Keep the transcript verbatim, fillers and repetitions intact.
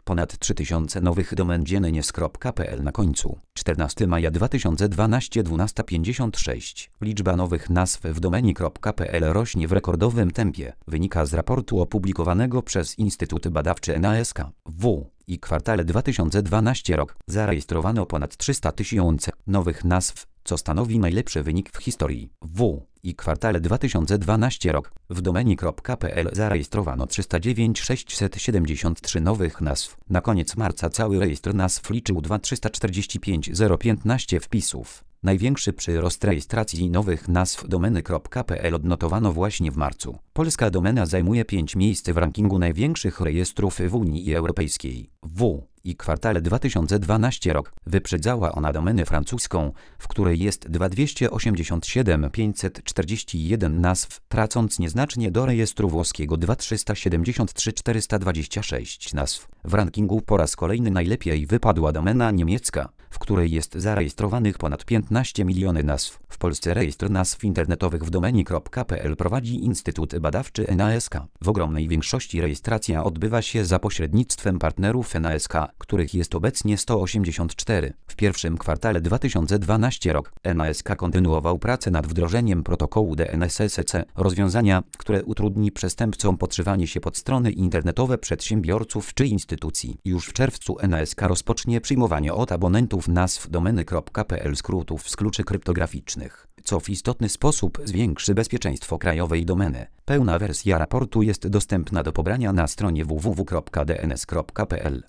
Ponad trzy tysiące nowych domen dziennie kropka p l na końcu. czternastego maja dwa tysiące dwunastego dwunasta pięćdziesiąt sześć. Liczba nowych nazw w domenie .pl rośnie w rekordowym tempie. Wynika z raportu opublikowanego przez Instytut Badawczy N A S K W i kwartale dwa tysiące dwunasty rok. Zarejestrowano ponad trzysta tysięcy nowych nazw, co stanowi najlepszy wynik w historii W i kwartale dwa tysiące dwunasty rok. W domenie .pl zarejestrowano trzysta dziewięć tysięcy sześćset siedemdziesiąt trzy nowych nazw. Na koniec marca cały rejestr nazw liczył dwa tysiące trzysta czterdzieści pięć tysięcy piętnaście wpisów. Największy przyrost rejestracji nowych nazw domeny.pl odnotowano właśnie w marcu. Polska domena zajmuje piąte miejsce w rankingu największych rejestrów w Unii Europejskiej. W i kwartale dwa tysiące dwunasty rok. Wyprzedzała ona domenę francuską, w której jest dwieście osiemdziesiąt siedem tysięcy pięćset czterdzieści jeden nazw, tracąc nieznacznie do rejestru włoskiego dwa tysiące trzysta siedemdziesiąt trzy tysiące czterysta dwadzieścia sześć nazw. W rankingu po raz kolejny najlepiej wypadła domena niemiecka, w której jest zarejestrowanych ponad piętnaście milionów nazw. W Polsce rejestr nazw internetowych w domenie.pl prowadzi Instytut Badawczy N A S K. W ogromnej większości rejestracja odbywa się za pośrednictwem partnerów N A S K, których jest obecnie sto osiemdziesiąt cztery. W pierwszym kwartale dwa tysiące dwunastego rok N A S K kontynuował pracę nad wdrożeniem protokołu D N S S C, rozwiązania, które utrudni przestępcom podszywanie się pod strony internetowe przedsiębiorców czy instytucji. Już w czerwcu N A S K rozpocznie przyjmowanie od abonentów nazw domeny.pl skrótów z kluczy kryptograficznych, co w istotny sposób zwiększy bezpieczeństwo krajowej domeny. Pełna wersja raportu jest dostępna do pobrania na stronie w w w kropka d n s kropka p l.